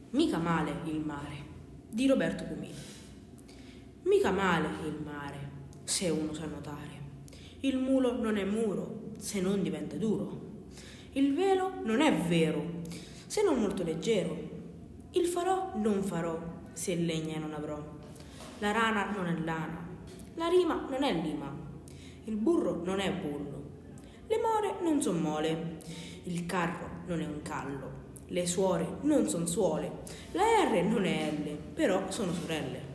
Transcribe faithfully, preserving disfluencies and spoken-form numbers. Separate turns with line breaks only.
Mica male il mare, di Roberto Pumini. Mica male il mare, se uno sa nuotare. Il mulo non è muro, se non diventa duro. Il velo non è vero, se non molto leggero. Il farò non farò, se legna non avrò. La rana non è lana, la rima non è lima. Il burro non è bullo, le more non son mole. Il carro non è un callo, le suore non son suole. La R non è L, però sono sorelle.